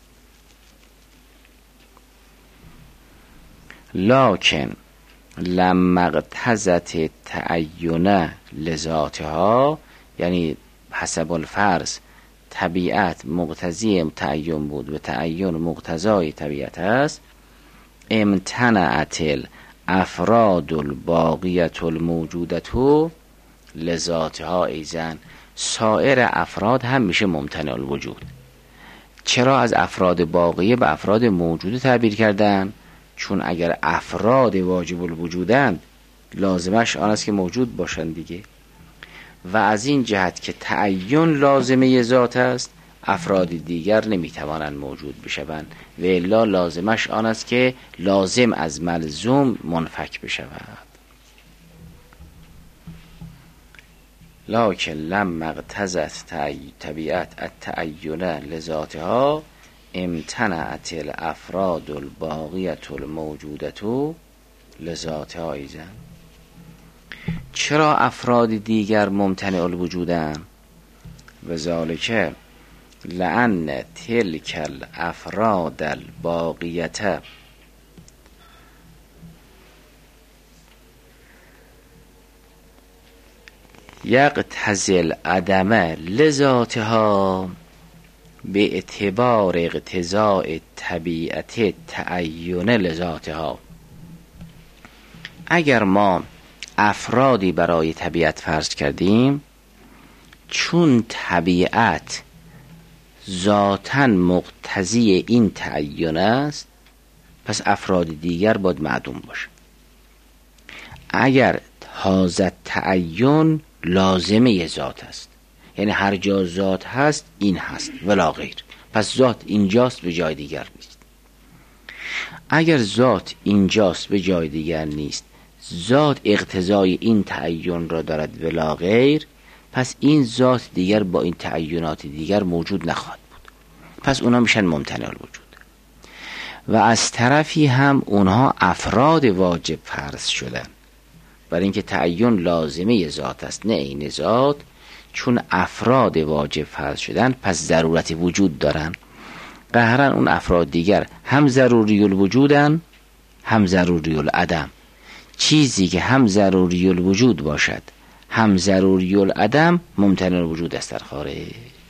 لکن لما اقتضت تعین لذاتها، یعنی حسب الفرض طبیعت مقتضی تعین بود و تعین مقتضای طبیعت است، امتنعت الافراد الباقیة الموجودة لذاتها ایزن، سایر افراد هم میشه ممتنع الوجود. چرا از افراد باقیه به افراد موجوده تعبیر کردن؟ چون اگر افراد واجب الوجودند لازمش آن است که موجود باشند دیگه، و از این جهت که تعین لازمه ذات است افراد دیگر نمیتوانند موجود بشوند، و الا لازمش آن است که لازم از ملزوم منفک بشود. لکن لما اقتضت طبیعت التعین لذاتها امتنعت الافراد الباقیة الموجودة لذاتها ایزن. چرا افراد دیگر ممتنع الوجودند؟ و ذالک لأن تلک الافراد الباقیة یقتضی العدم لذاتها به اعتبار اقتضاء طبیعت تعین لذاتها. اگر ما افرادی برای طبیعت فرض کردیم، چون طبیعت ذاتاً مقتضی این تعین است پس افراد دیگر باید معدوم باشه. اگر هذا تعین لازمه ذات است، یعنی هر جا ذات هست این هست ولا غیر، پس ذات اینجاست به جای دیگر نیست. اگر ذات اینجاست به جای دیگر نیست، ذات اقتضای این تعین را دارد ولا غیر، پس این ذات دیگر با این تعینات دیگر موجود نخواهد بود، پس اونا میشن ممتنع الوجود. و از طرفی هم اونها افراد واجب فرض شدن، برای اینکه تعین لازمه ذات است نه عین ذات. چون افراد واجب فرض شدن پس ضرورت وجود دارن، قهرن اون افراد دیگر هم ضروری الوجودن هم ضروری العدم. چیزی که هم ضروری الوجود باشد هم ضروری العدم ممتنع الوجود است در خارج.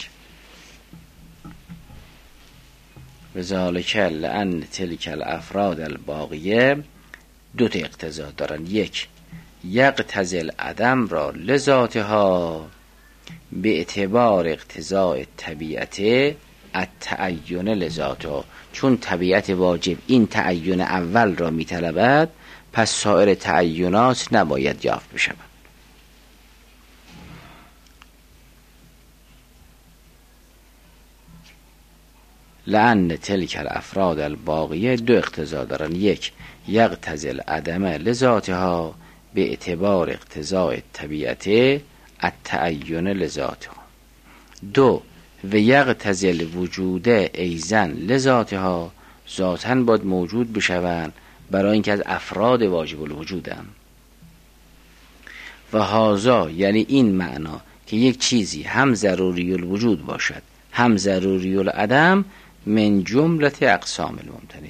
وذالک لأن تلک الافراد الباقیه دو تا اقتضا دارن. یک، یقتضی العدم را لذاتها به اعتبار اقتضاء طبیعت التعین لذاتها، چون طبیعت واجب این تعین اول را میطلبد پس سایر تعینات نباید یافت بشود. لأن تلک الافراد الباقیه دو اقتضا دارن. یک، یقتضی العدم لذاتها به اعتبار اقتضاء طبیعت التعین لذاتها. دو و یقتضی الوجود ایزن لذاتها، ذاتاً باید موجود بشوند برای اینکه از افراد واجب الوجودن. و هازا یعنی این معنا که یک چیزی هم ضروری الوجود باشد هم ضروری العدم، من جملت اقسام الممتنع.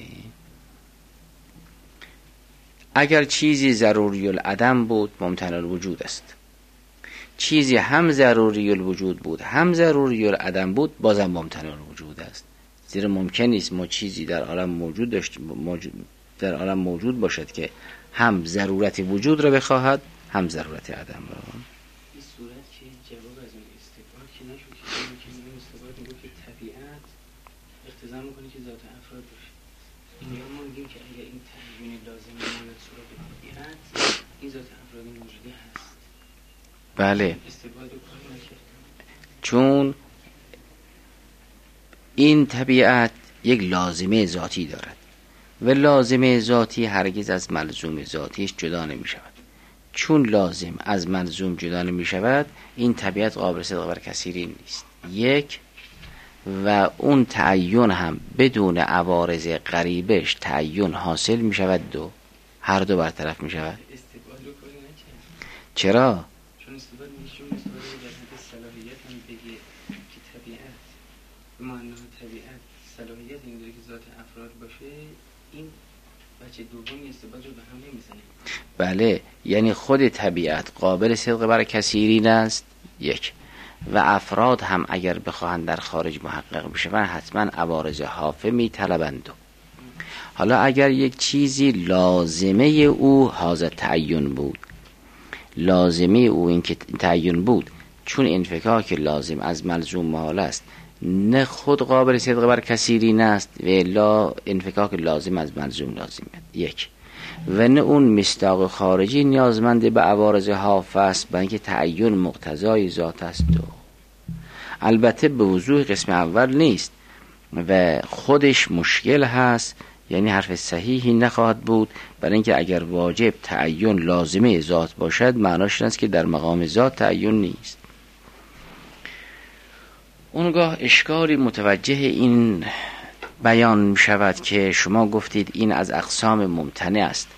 اگر چیزی ضروری العدم بود ممتنع الوجود است، چیزی هم ضروری الوجود بود هم ضروری العدم بود بازم ممتنع الوجود است. زیرا ممکن نیست ما چیزی در عالم موجود باشد که هم ضرورت وجود را بخواهد هم ضرورت عدم را. این صورت که جواب از اون استقبال که نشد که این استقبال میگه که طبیعت اقتضا میکنه که ذات افراد باشه. اینجا ما میگیم که اگر این تعیین لازم ماند صورت طبیعت، این ذات افراد موجوده هست. بله، استقبال رو کار نکرد، چون این طبیعت یک لازمه ذاتی دارد و لازمه ذاتی هرگز از ملزوم ذاتیش جدا نمی شود. چون لازم از ملزوم جدا نمی شود، این طبیعت قابل صدق بر کثیری نیست. یک، و اون تعین هم بدون عوارض غریبش تعین حاصل می شود. دو، هر دو برطرف می شود. استقبال رو کار نکرد. چرا؟ چون استقبال میشون استقبال رو در حد صلاحیت هم بگه که طبیعت به معنی طبیعت صلاحیت این داره که ذات افراد باشه، این بچه دومی استقبال رو به هم نمیزنه. بله، یعنی خود طبیعت قابل صدق بر کثیرین است. یک، و افراد هم اگر بخواهند در خارج محقق بشوند حتما عوارض حافه می طلبند. حالا اگر یک چیزی لازمه او حاضر تعین بود، لازمه او این که تعین بود، چون انفکاک لازم از ملزوم محال است، نه خود قابل صدق بر کثیرین است و الا انفکاک لازم از ملزوم لازمه. یک، و نه اون مصداق خارجی نیازمند به عوارض حافه است، برای اینکه تعین مقتضای ذات است. دو، البته به وضوح قسم اول نیست و خودش مشکل هست، یعنی حرف صحیحی نخواهد بود، برای اینکه اگر واجب تعین لازمه ذات باشد معناش این است که در مقام ذات تعین نیست. اونگاه اشکالی متوجه این بیان می شود که شما گفتید این از اقسام ممتنع است،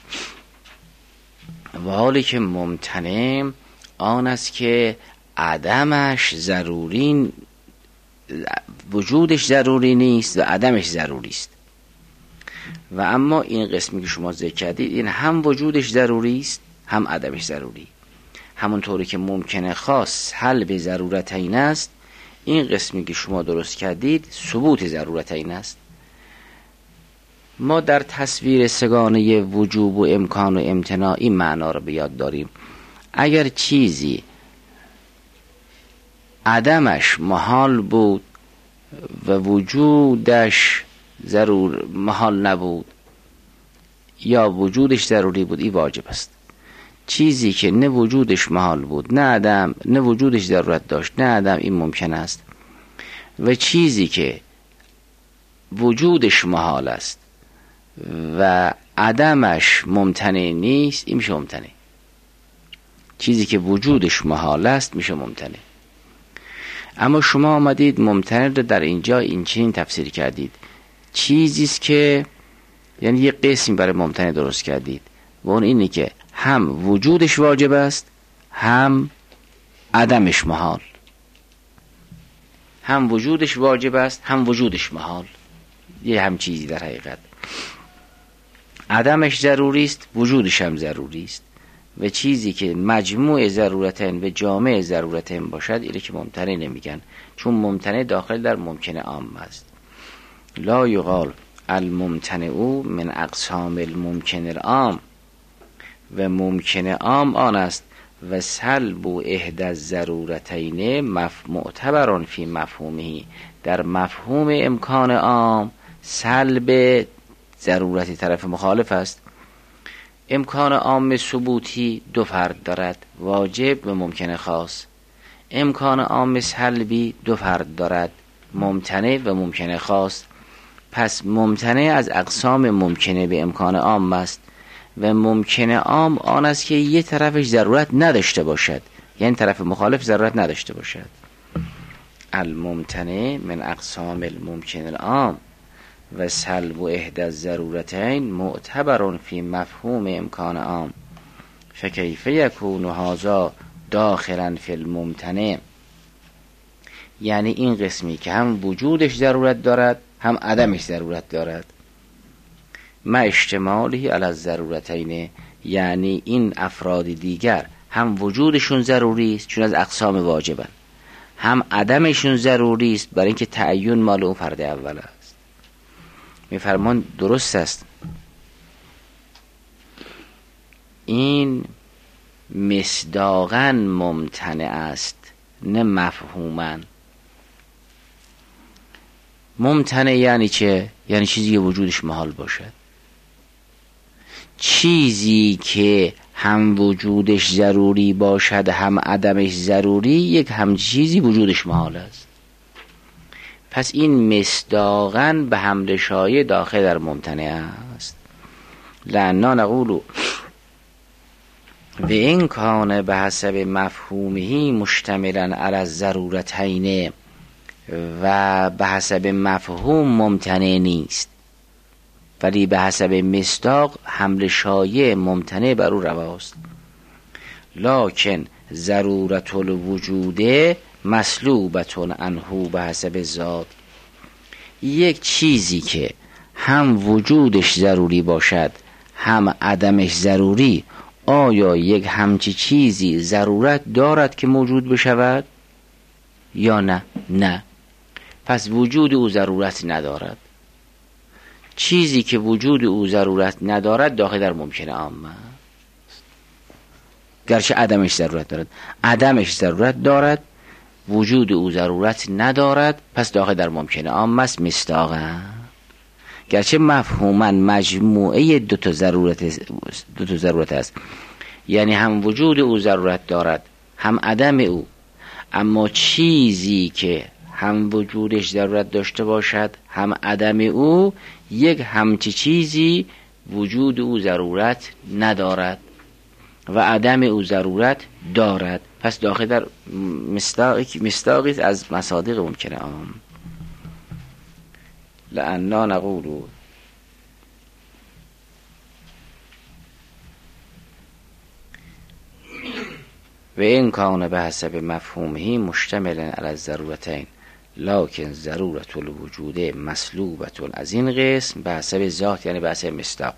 و حالی که ممتنع آن است که عدمش ضروری، وجودش ضروری نیست و عدمش ضروری است. و اما این قسمی که شما ذکر کردید این هم وجودش ضروری است هم عدمش ضروری، همونطوری که ممکنه خاص حل به ضرورتین است، این قسمی که شما درست کردید ثبوت ضرورتین است. ما در تصویر سگانه وجوب و امکان و امتناع این معنا رو به یاد داریم. اگر چیزی عدمش محال بود و وجودش ضرور محال نبود، یا وجودش ضروری بود، این واجب است. چیزی که نه وجودش محال بود نه عدم، نه وجودش ضرورت داشت نه عدم، این ممکن است. و چیزی که وجودش محال است و عدمش ممتنع نیست، این میشه ممتنع. چیزی که وجودش محال است میشه ممتنع. اما شما آمدید ممتنع رو در اینجا این چنین تفسیر کردید، چیزی است که یعنی یه قسم برای ممتنع درست کردید و اون اینه که هم وجودش واجب است هم عدمش محال، هم وجودش واجب است هم وجودش محال، یه هم چیزی در حقیقت. عدمش ضروری است وجودش هم ضروری است، و چیزی که مجموع ضرورتین و جامع ضرورتین باشد اینه که ممتنع نمیگن، چون ممتنع داخل در ممکن عام است. لا یقال الممتنع من اقسام الممکن العام، و ممکن عام آن است و سلب احدى الضرورتین معتبران فی مفهومه، در مفهوم امکان عام سلب ضرورت طرف مخالف است. امکان عام ثبوتی دو فرد دارد، واجب و ممکن خاص. امکان عام سلبی دو فرد دارد، ممتنع و ممکن خاص. پس ممتنع از اقسام ممکنه به امکان عام است و ممکن عام آن است که یه طرفش ضرورت نداشته باشد یعنی طرف مخالف ضرورت نداشته باشد. الممتنع من اقسام الممکن العام و سلب احدى الضرورتین معتبر فی مفهوم امکان عام فکیف یکون هذا داخلا فی الممتنع. یعنی این قسمی که هم وجودش ضرورت دارد هم عدمش ضرورت دارد، ما اشتمالی علی الضرورتین، یعنی این افراد دیگر هم وجودشون ضروری است چون از اقسام واجبن، هم عدمشون ضروری است برای اینکه تعین مال اون فرد اول است. میفرمان درست است، این مصداقاً ممتنع است نه مفهوماً. ممتنع یعنی چه؟ یعنی چیزی که وجودش محال باشد. چیزی که هم وجودش ضروری باشد هم عدمش ضروری، یک هم چیزی وجودش محال است. پس این مصداقاً به حمل شایع داخل در ممتنع است. لأننا نقول و این کان به حسب مفهومه مشتملا علی الضرورتین و به حسب مفهوم ممتنع نیست، ولی به حسب مصداق حمل شایع ممتنع بر او رواست. لکن ضرورت الوجود مسلوبة عنه به حسب ذات. یک چیزی که هم وجودش ضروری باشد هم عدمش ضروری، آیا یک همچی چیزی ضرورت دارد که موجود بشود یا نه؟ نه. پس وجود او ضرورت ندارد. چیزی که وجود او ضرورت ندارد داخل در ممکن عام است، گرچه عدمش ضرورت دارد. عدمش ضرورت دارد، وجود او ضرورت ندارد، پس داخل در ممکن عام است مصداقاً، گرچه مفهوماً مجموعه دو تا ضرورت است، یعنی هم وجود او ضرورت دارد هم عدم او. اما چیزی که هم وجودش ضرورت داشته باشد هم عدم او، یک همچی چیزی وجود او ضرورت ندارد و عدم او ضرورت دارد، پس داخل در مصداقی از مصادیق ممکنه عام. لأننا نقول و این کان به حسب مفهومه مشتملا علی الضرورتین لکن ضرورت الوجود مسلوبة از این قسم به حسب ذات، یعنی به حسب مصداق.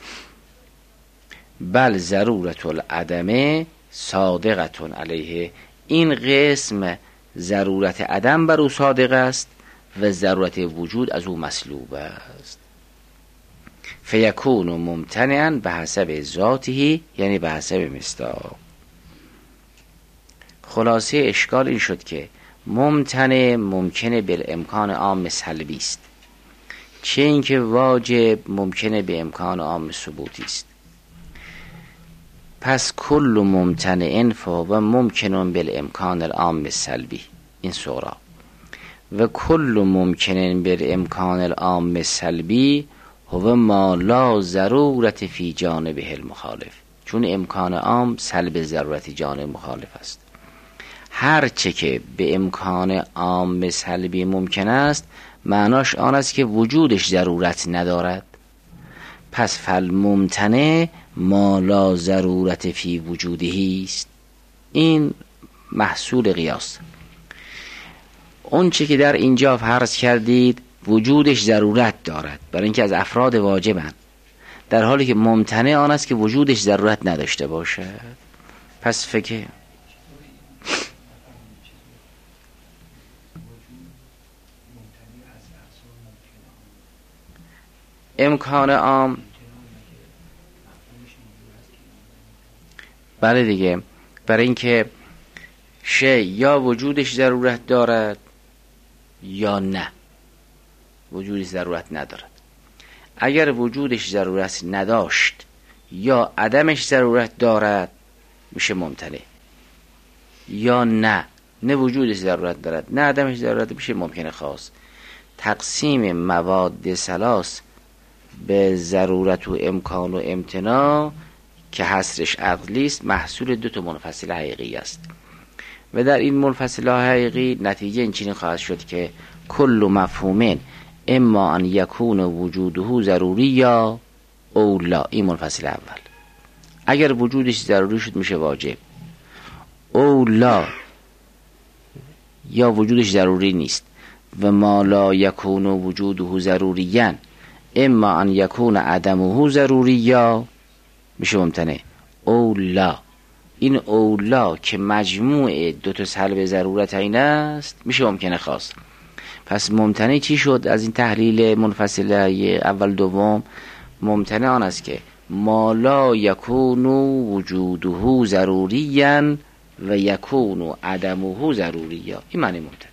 بل ضرورت العدم صادقة علیه، این قسم ضرورت عدم بر او صادق است و ضرورت وجود از او مسلوب است. فیکون ممتنعا به حسب ذاته، یعنی به حسب مصداق. خلاصه اشکال این شد که ممتنع ممکنه بالامکان عام سلبی است، چه اینکه واجب ممکنه به امکان عام ثبوتی است. پس کل ممتنع فهو ممکن بالامکان العام سلبی، این سورا. و کل ممکن بالامکان العام سلبی هو ما لا ضرورت فی جانبه المخالف، چون امکان عام سلب ضرورت جانب مخالف است. هر چه که به امکان عام سلبی ممکن است معناش آن است که وجودش ضرورت ندارد. پس فالممتنع ما لا ضرورت فی وجوده است. این محصول قیاس. اون چه که در اینجا فرض کردید وجودش ضرورت دارد برای اینکه از افراد واجبن، در حالی که ممتنع آن است که وجودش ضرورت نداشته باشد. پس فکر امکان عام، بله دیگه، برای اینکه شی یا وجودش ضرورت دارد یا نه وجودش ضرورت ندارد. اگر وجودش ضرورت نداشت یا عدمش ضرورت دارد میشه ممتنع، یا نه وجودش ضرورت دارد نه عدمش ضرورت میشه ممکن خاص. تقسیم مواد ثلاث به ضرورت و امکان و امتناع که حصرش عقلی است محصول دو تا منفصل حقیقی است. و در این منفصله حقیقی نتیجه اینچنین خواهد شد که کل مفهوم اما ان یکون وجوده ضروری یا اولا. این منفصله اول اگر وجودش ضروری شد میشه واجب، اولا یا وجودش ضروری نیست. و ما لا یکون وجوده ضروریاً اما ان یکون عدمه ضروری یا میشه ممتنع اولا. این اولا که مجموع دو تا سلب ضرورت این است میشه ممکنه خاص. پس ممتنع چی شد از این تحلیل منفصله اول دوم؟ ممتنع آن است که ما لا یکون وجوده ضروریاً و یکون عدمه ضروریا. این معنی ممتنع.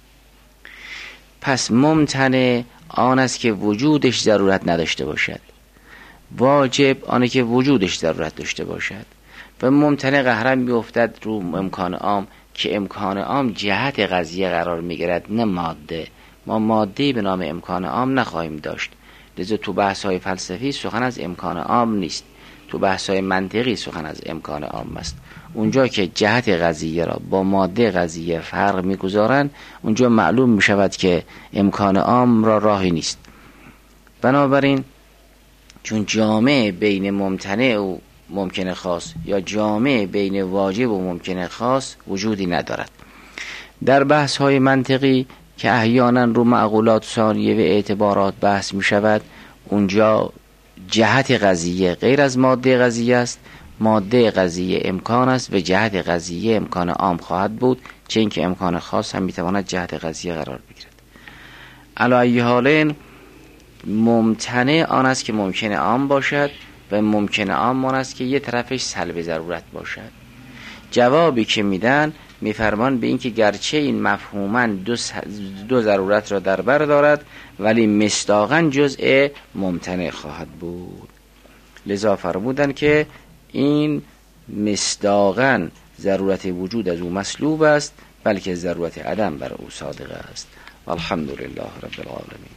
پس ممتنع آن است که وجودش ضرورت نداشته باشد، واجب آنه که وجودش ضرورت داشته باشد. و ممتنع قهرا میافتد رو امکان عام که امکان عام جهت قضیه قرار میگیرد نه ماده. ما ماده به نام امکان عام نخواهیم داشت. لذا تو بحث‌های فلسفی سخن از امکان عام نیست، تو بحث‌های منطقی سخن از امکان عام است. اونجا که جهت قضیه را با ماده قضیه فرق میگذارند اونجا معلوم میشود که امکان عام را راهی نیست. بنابراین چون جامع بین ممتنع و ممکن خاص یا جامع بین واجب و ممکن خاص وجودی ندارد. در بحث های منطقی که احیانا رو معقولات ثانیه و اعتبارات بحث می شود اونجا جهت قضیه غیر از ماده قضیه است، ماده قضیه امکان است و جهت قضیه امکان عام خواهد بود، چه اینکه امکان خاص هم می تواند جهت قضیه قرار بگیرد. علی ای حال ممتنع آن است که ممکن عام باشد و ممکن عام آن است که یه طرفش سلب ضرورت باشد. جوابی که میدن میفرمان به این که گرچه این مفهوما دو ضرورت را در بر دارد ولی مصداقاً جزء ممتنع خواهد بود. لذا فرمودن که این مصداقاً ضرورت وجود از او مسلوب است بلکه ضرورت عدم بر او صادق است. والحمدلله رب العالمین.